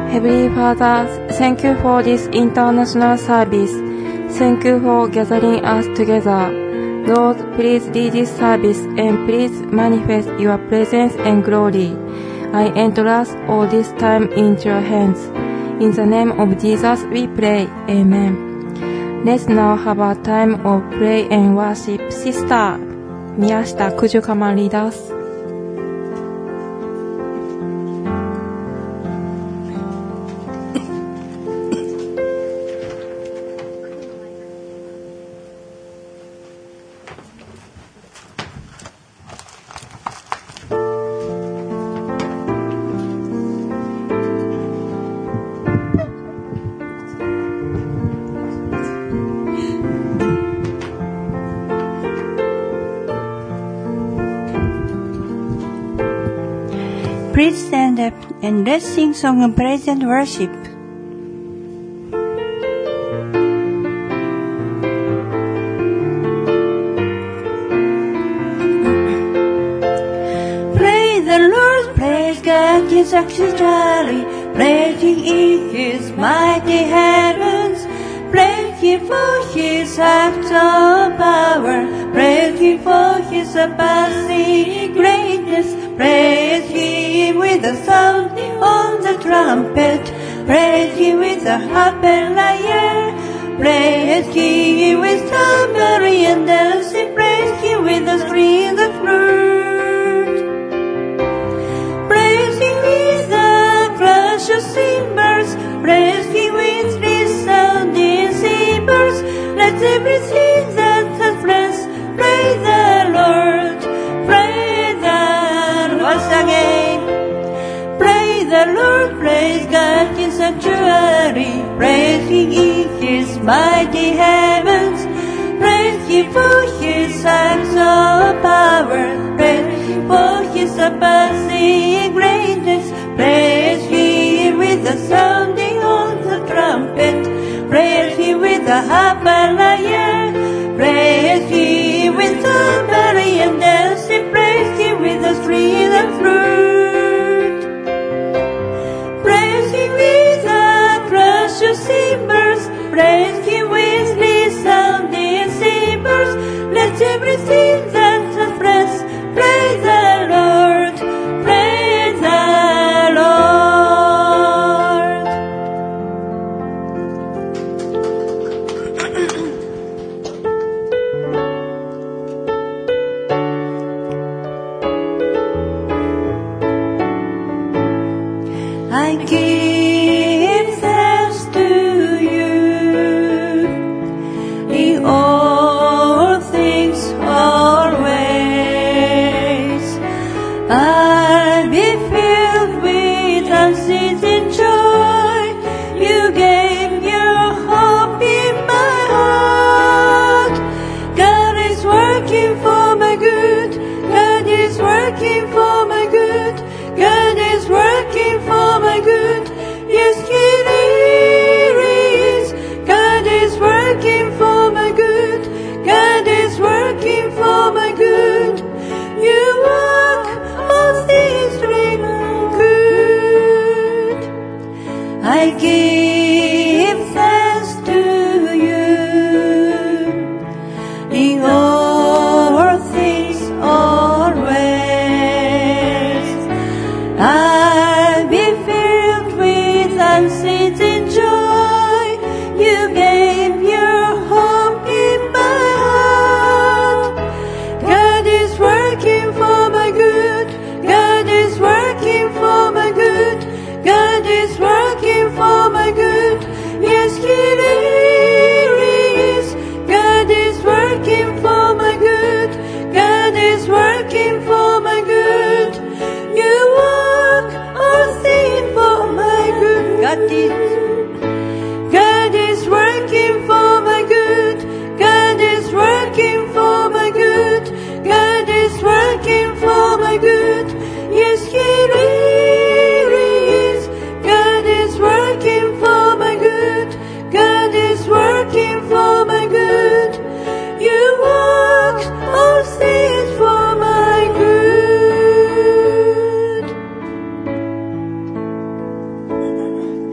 Heavenly Father, thank you for this international service. Thank you for gathering us together. Lord, please lead this service and please manifest your presence and glory. I entrust all this time into your hands. In the name of Jesus we pray. Amen. Let's now have a time of prayer and worship. Sister Miyashita, could you come and lead us? Please stand up and let's sing song of praise and worship. Praise the Lord, praise God, His sanctuary, praise Him in His mighty heavens, praise Him for His acts of power, praise Him for His surpassing greatness, praise Him with the sound on the trumpet, praise Him with the harp and lyre, praise Him with tambourine and dancing, praise Him with the strings of flute, praise Him with the clash of cymbals, praise Him with resounding cymbals, let everything that has breath praise the Lord, praise the Lord once again. Praise the Lord, praise God in sanctuary, praise Him in His mighty heavens, praise Him for His acts of power, praise Him for His surpassing greatness, praise Him with the sounding of the trumpet, praise Him with the harp and lyre, praise Him with tambourine and dancing, praise Him with the strings and flute, praise Him with the crash of cymbals, praise Him with resounding cymbals, let everything that has breath praise the Lord, praise the Lord. I give thanks to you in all things always. I'll be filled with unceasing joy. You gave your hope in my heart. God is working for my good. God is working for my good. God is working for my good. Yes, He is. God is working for my good. God is working for my good. You work all things for my good. I give thanks to you in all things always. I'll be filled with unceasing joy. You gave your hope in my heart. God is working for my good. God is working for my good. God is working for my good. Yes, He is. God is working for my good. God is working for my good. You work all things for my good. God is working for my good. God is working for my good. God is working for my good. Yes, He is. God is working for my good. God is working for my good. You work all things for my good.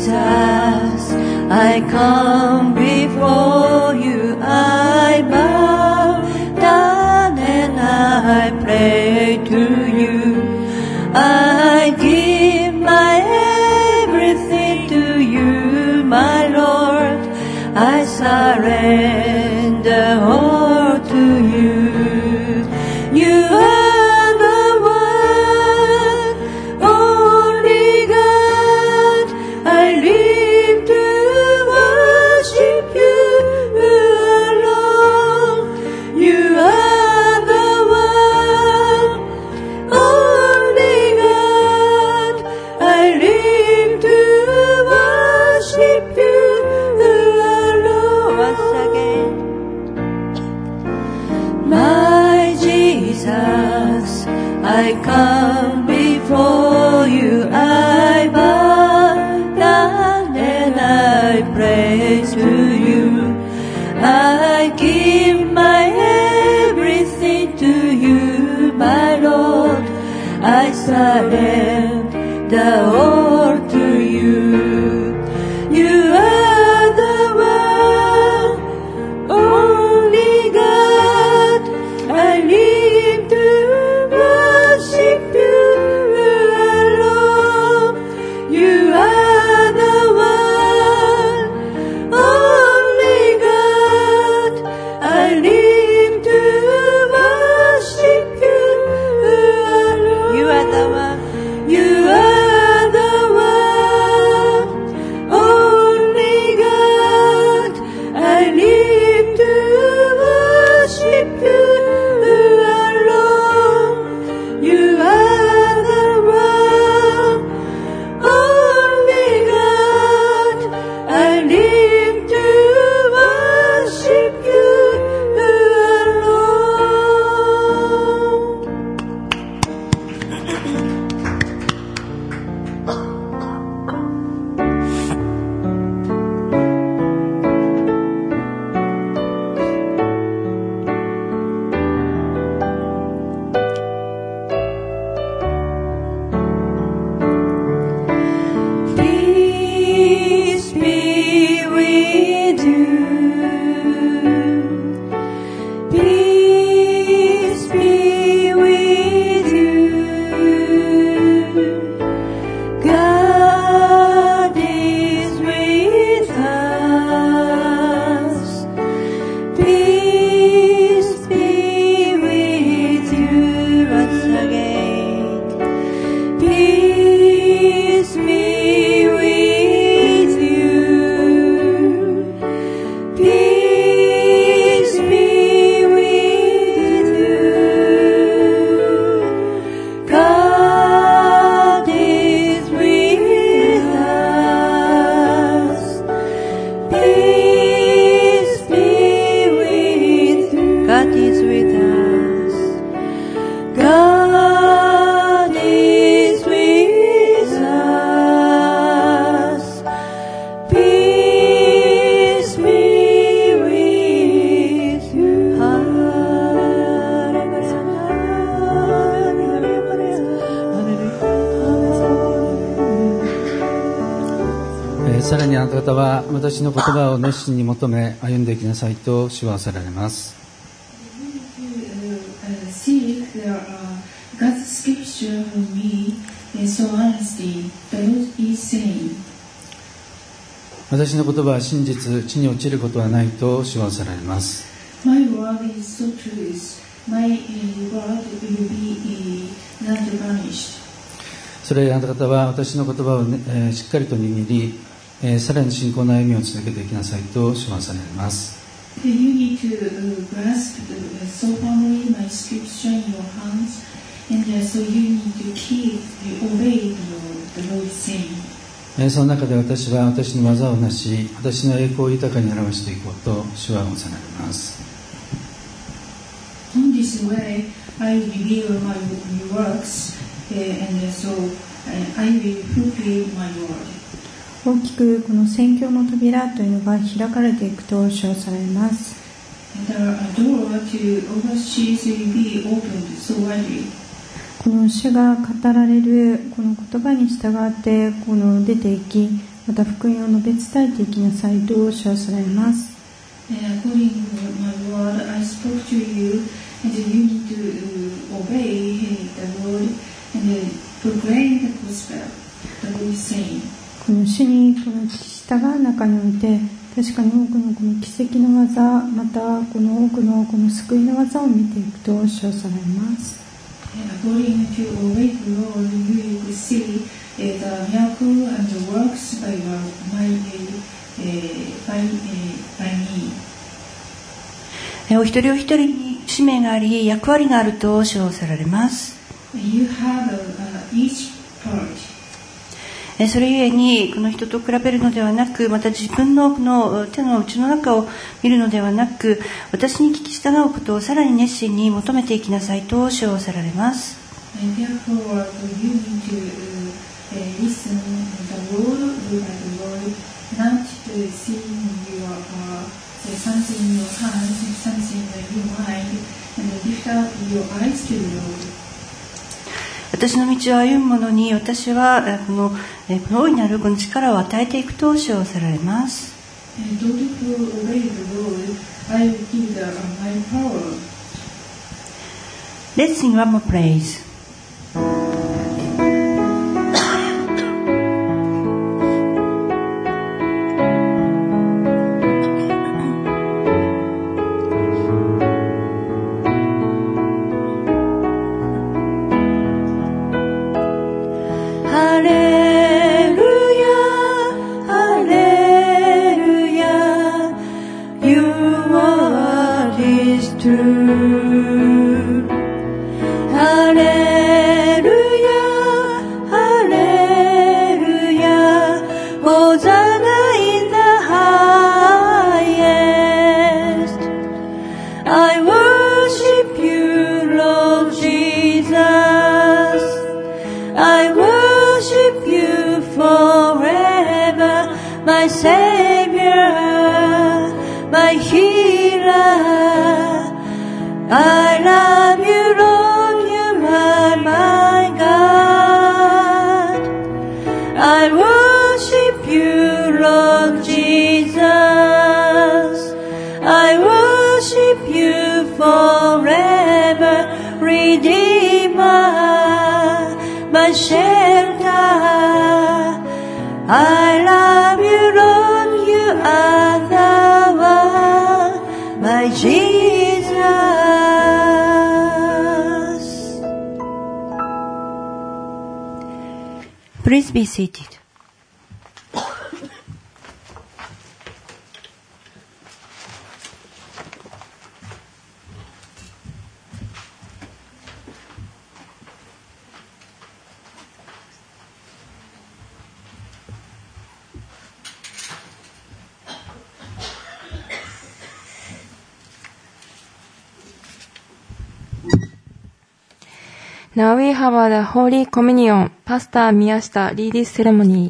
Jesus, I come before you, I bow down and I pray to you. I give my everything to you, my Lord. I surrender all to you. You are the one, only God. I live to worship you alone. You are the one, only God. I live to worship you alone. Once again, my Jesus, I come before you, I bow down and I praise to you. I give my everything to you, my Lord. I surrender all to you. You are the one, only God. I live to worship you alone. You are the one, only God. I live to worship you alone. You are the one. You are the one, only God. I live to worship you alone. You are the one, only God. I live to worship you alone. さらにあなた方は私の言葉を熱心に求め歩んでいきなさいと主は仰せられます。私の言葉は真実、地に落ちることはないと主は仰せられます。 My word is so true. My word will be not vanished. それであなた方は私の言葉を、しっかりと握り、さらに信仰の歩みを続けていきなさいと主は仰せられます。 You need to grasp so firmly my scripture in your hands, and so you need to keep obey the Lord's saying. その中で私は私の技をなし、私の栄光を豊かに表していこうと主は仰せられます。 In this way, I reveal my works, and so I will fulfill my word. 大きくこの宣教の扉というのが開かれていくと称されます。 The door to overseas will be opened so widely. この主が語られるこの言葉に従ってこの出ていき、 また福音を述べ伝えていきなさいと称されます。 According to my word, I spoke to you, and you need to obey the word and proclaim the gospel. The Lord is saying. この主にこの従う中において、確かに多くのこの奇跡の技、またこの多くのこの救いの技を見ていくと称されます。 According to obey the Lord, you will see the miracle and the works by me. お一人お一人に使命があり、役割があると称されます。 You have each part. それゆえにこの人と比べるのではなく、また自分のこの手の内の中を見るのではなく、私に聞き従うことをさらに熱心に求めていきなさいと称されます。 Therefore, you need to listen the word by the word, not seeing your something in your hands, something in your mind, and lift up your eyes to the Lord. 私の道を歩む者に私はこの大いなるこの力を与えていくと称されます。Let's sing one more praise. Please be seated. Now we have the Holy Communion. Pastor Miyashita lead this ceremony.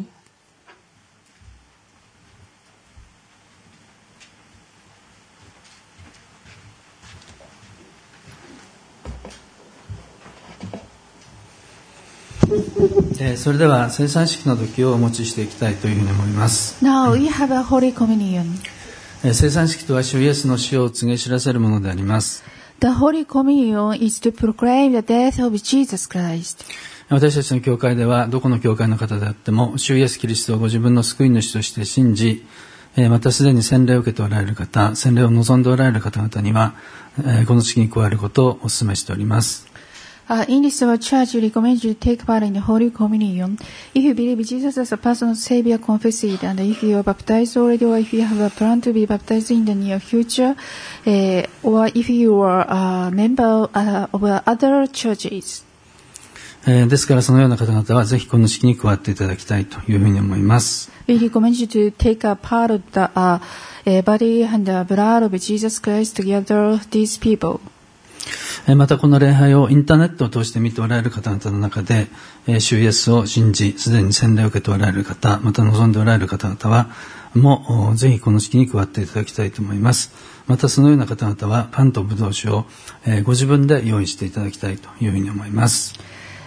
それでは聖餐式の時をお持ちしていきたいというふうに思います。 Now we have a Holy Communion. 聖餐式とは主イエスの死を告げ知らせるものであります。 The Holy Communion is to proclaim the death of Jesus Christ. 私たちの教会ではどこの教会の方であっても主イエスキリストをご自分の救い主として信じ、またすでに洗礼を受けておられる方、洗礼を望んでおられる方々にはこの式に加えることをお勧めしております。 In this church, we recommend you to take part in the Holy Communion. If you believe Jesus as a personal Savior, confess it. And if you are baptized already, or if you have a plan to be baptized in the near future, or if you are a member of other churches. ですからそのような方々はぜひこの式に加わっていただきたいというふうに思います。 We recommend you to take a part of the body and the blood of Jesus Christ together, these people. またこの礼拝をインターネットを通して見ておられる方々の中で、主イエスを信じ、すでに洗礼を受けておられる方、また望んでおられる方々は、もうぜひこの式に加わっていただきたいと思います。またそのような方々はパンとブドウ酒を、ご自分で用意していただきたいというふうに思います。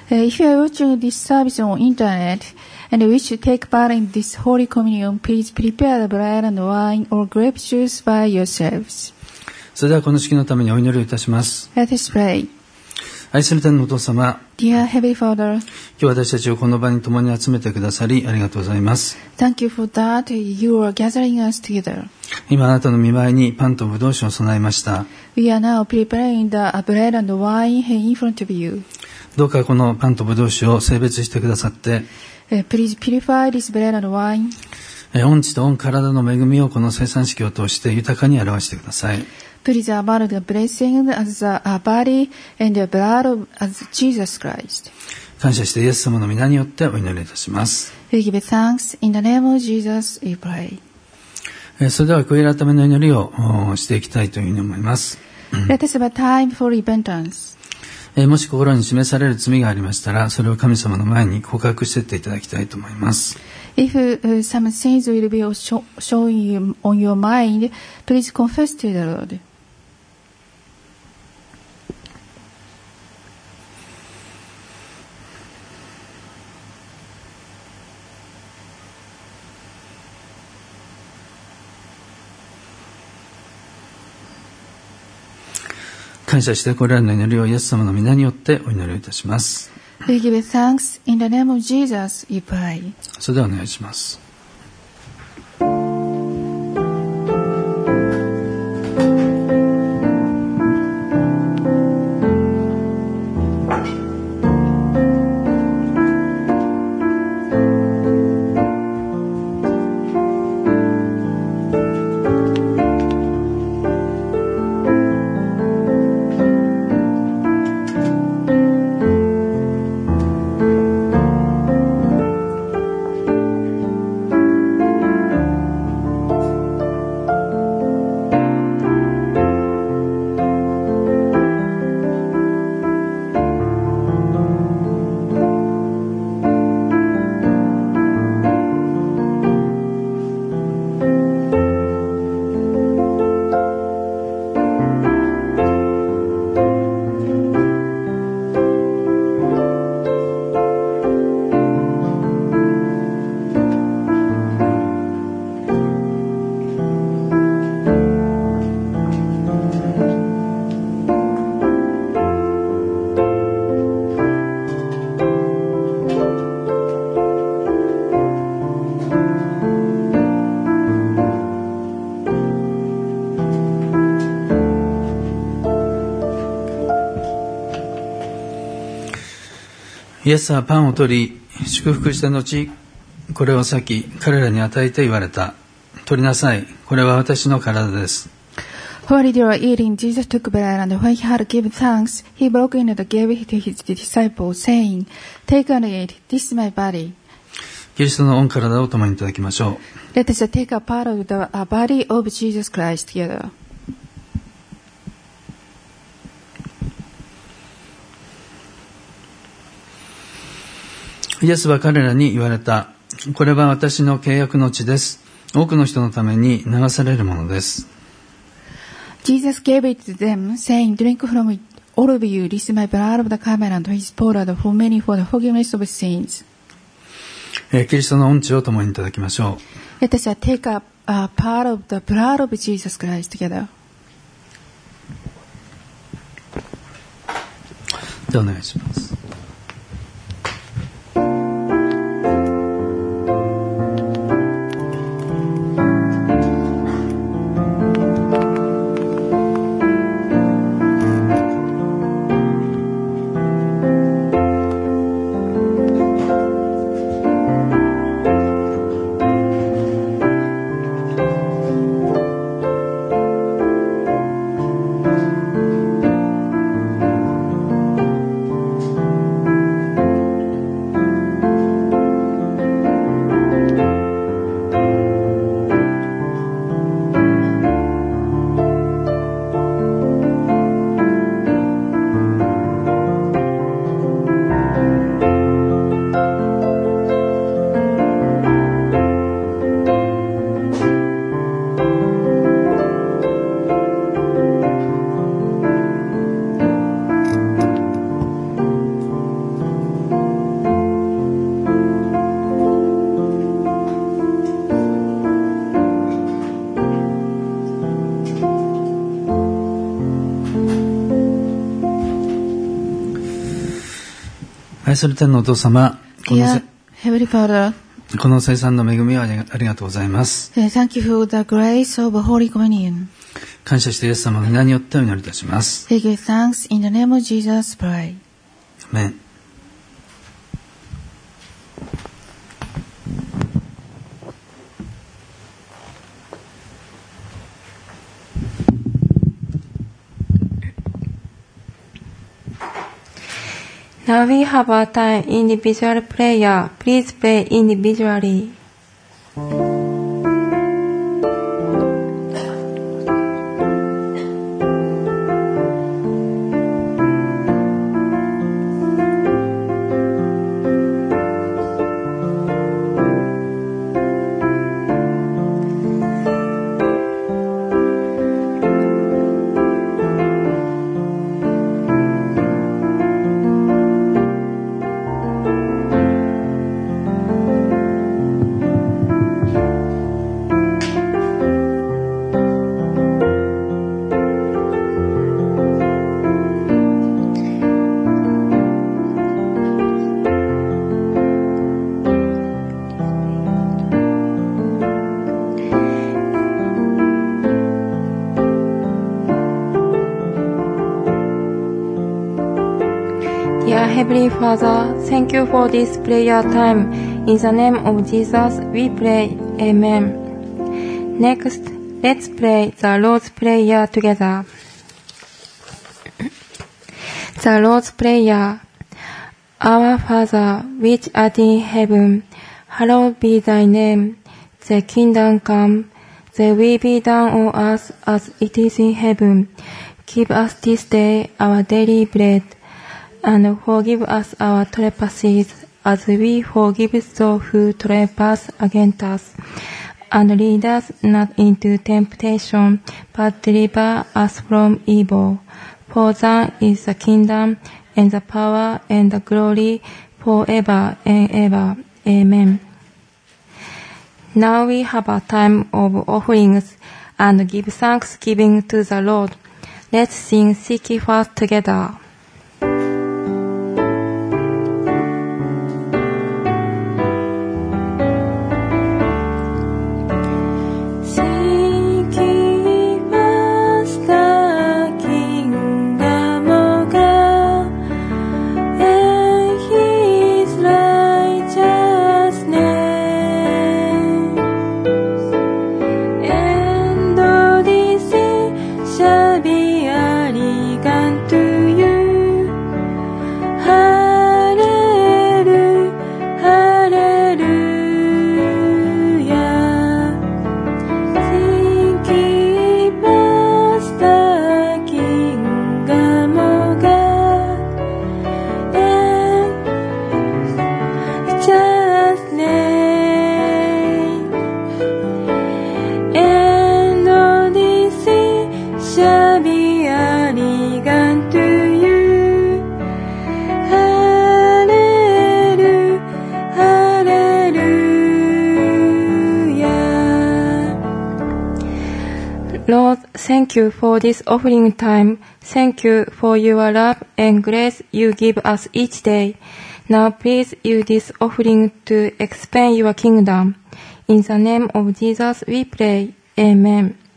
If you are watching this service on internet and wish to take part in this Holy Communion, please prepare the bread and wine or grape juice by yourselves. それではこの式のためにお祈りをいたします。 Let us pray. 愛する天のお父様、 Dear Heavenly Father, 今日私たちをこの場に共に集めてくださりありがとうございます。 thank you for that you are gathering us together. 今あなたの御前にパンとブドウ酒を備えました。 We are now preparing the bread and wine in front of you. どうかこのパンとブドウ酒を聖別してくださって、 Please purify this bread and wine. 御地と御体の恵みをこの聖餐式を通して豊かに表してください。 Please about the blessing as the body and the blood of as Jesus Christ. 感謝してイエス様の皆によってお祈りいたします。 We give thanks in the name of Jesus we pray. それでは悔い改めの祈りをしていきたいというふうに思います。 Let us have a time for repentance. もし心に示される罪がありましたら、それを神様の前に告白していっていただきたいと思います。 If some sins will be showing you on your mind, please confess to the Lord. 感謝してこれらの祈りをイエス様の皆によってお祈りをいたします。 We give thanks in the name of Jesus we pray. それではお願いします。イエスはパンを取り、祝福した後、これを裂き、彼らに与えて言われた。取りなさい。これは私の体です。 While they were eating, Jesus took bread, and when he had given thanks, he broke it and gave it to his disciples, saying, Take and eat, this is my body. キリストの御体を共にいただきましょう。 Let us take a part of the body of Jesus Christ together. イエスは彼らに言われた。これは私の契約の血です。多くの人のために流されるものです。 Jesus gave it to them, saying, Drink from it, all of you, this is my blood of the covenant, which is poured out for many for the forgiveness of sins. キリストの御血を共にいただきましょう。 Let us take a part of the blood of Jesus Christ together. ではお願いします。 愛する天のお父様、 Dear Heavenly Father, この聖餐の恵みをありがとうございます。 thank you for the grace of Holy Communion. 感謝してイエス様の皆によってお祈りいたします。 We give thanks in the name of Jesus, pray. アメン。 Now we have a time individual prayer. Please pray individually. Dear Heavenly Father, thank you for this prayer time. In the name of Jesus, we pray. Amen. Next, let's pray the Lord's Prayer together. The Lord's Prayer. Our Father, which art in heaven, hallowed be thy name. Thy kingdom come, thy will be done on earth as it is in heaven. Give us this day our daily bread, and forgive us our trespasses, as we forgive those who trespass against us. And lead us not into temptation, but deliver us from evil. For thine is the kingdom, and the power, and the glory, forever and ever. Amen. Now we have a time of offerings, and give thanksgiving to the Lord. Let's sing Seek Ye First together. Lord, thank you for this offering time. Thank you for your love and grace you give us each day. Now please use this offering to expand your kingdom. In the name of Jesus we pray. Amen.